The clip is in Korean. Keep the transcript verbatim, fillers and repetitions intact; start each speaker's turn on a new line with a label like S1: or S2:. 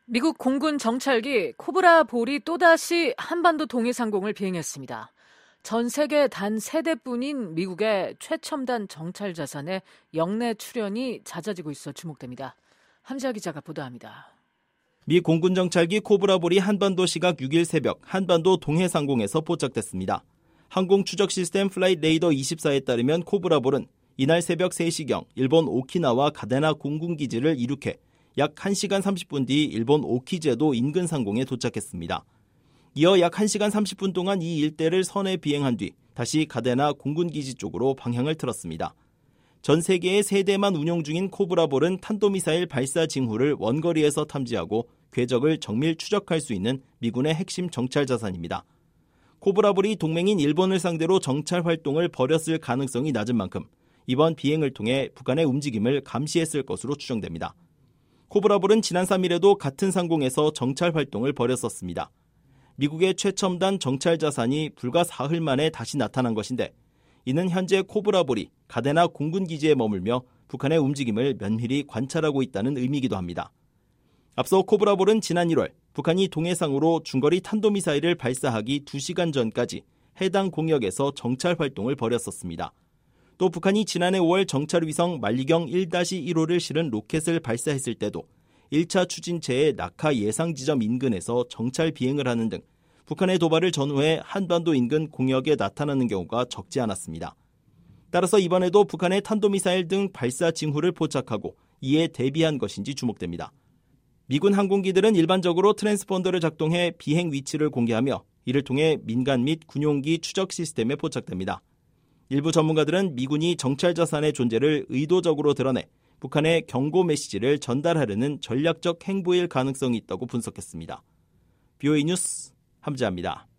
S1: 미국 공군 정찰기 코브라 볼이 또다시 한반도 동해상공을 비행했습니다. 전 세계 단 세 대뿐인 미국의 최첨단 정찰 자산의 영내 출현이 잦아지고 있어 주목됩니다. 함지아 기자가 보도합니다.
S2: 미 공군 정찰기 코브라 볼이 한반도 시각 육 일 새벽 한반도 동해상공에서 포착됐습니다. 항공 추적 시스템 플라잇 레이더 이십사에 따르면 코브라 볼은 이날 새벽 세 시경 일본 오키나와 가데나 공군기지를 이륙해 약 한 시간 삼십 분 뒤 일본 오키제도 인근 상공에 도착했습니다. 이어 약 한 시간 삼십 분 동안 이 일대를 선해 비행한 뒤 다시 가데나 공군기지 쪽으로 방향을 틀었습니다. 전 세계에 세 대만 운용 중인 코브라볼은 탄도미사일 발사 징후를 원거리에서 탐지하고 궤적을 정밀 추적할 수 있는 미군의 핵심 정찰 자산입니다. 코브라볼이 동맹인 일본을 상대로 정찰 활동을 벌였을 가능성이 낮은 만큼 이번 비행을 통해 북한의 움직임을 감시했을 것으로 추정됩니다. 코브라볼은 지난 삼 일에도 같은 상공에서 정찰 활동을 벌였었습니다. 미국의 최첨단 정찰 자산이 불과 사흘 만에 다시 나타난 것인데 이는 현재 코브라볼이 가데나 공군기지에 머물며 북한의 움직임을 면밀히 관찰하고 있다는 의미이기도 합니다. 앞서 코브라볼은 지난 일월 북한이 동해상으로 중거리 탄도미사일을 발사하기 두 시간 전까지 해당 공역에서 정찰 활동을 벌였었습니다. 또 북한이 지난해 오월 정찰위성 만리경 일 일 호를 실은 로켓을 발사했을 때도 일 차 추진체의 낙하 예상 지점 인근에서 정찰 비행을 하는 등 북한의 도발을 전후해 한반도 인근 공역에 나타나는 경우가 적지 않았습니다. 따라서 이번에도 북한의 탄도미사일 등 발사 징후를 포착하고 이에 대비한 것인지 주목됩니다. 미군 항공기들은 일반적으로 트랜스폰더를 작동해 비행 위치를 공개하며 이를 통해 민간 및 군용기 추적 시스템에 포착됩니다. 일부 전문가들은 미군이 정찰 자산의 존재를 의도적으로 드러내 북한의 경고 메시지를 전달하려는 전략적 행보일 가능성이 있다고 분석했습니다. 비오에이 뉴스 함지아입니다.